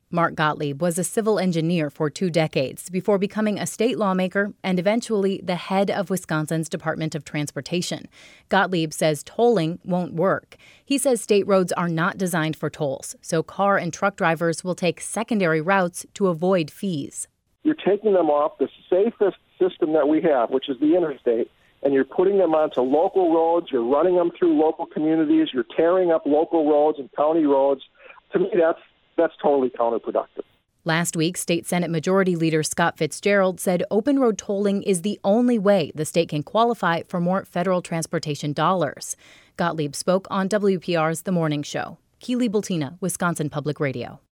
Mark Gottlieb was a civil engineer for 2 decades before becoming a state lawmaker and eventually the head of Wisconsin's Department of Transportation. Gottlieb says tolling won't work. He says state roads are not designed for tolls, so car and truck drivers will take secondary routes to avoid fees. You're taking them off the safest system that we have, which is the interstate, and you're putting them onto local roads. You're running them through local communities. You're tearing up local roads and county roads. To me, that's totally counterproductive. Last week, State Senate Majority Leader Scott Fitzgerald said open road tolling is the only way the state can qualify for more federal transportation dollars. Gottlieb spoke on WPR's The Morning Show. Keely Bultina, Wisconsin Public Radio.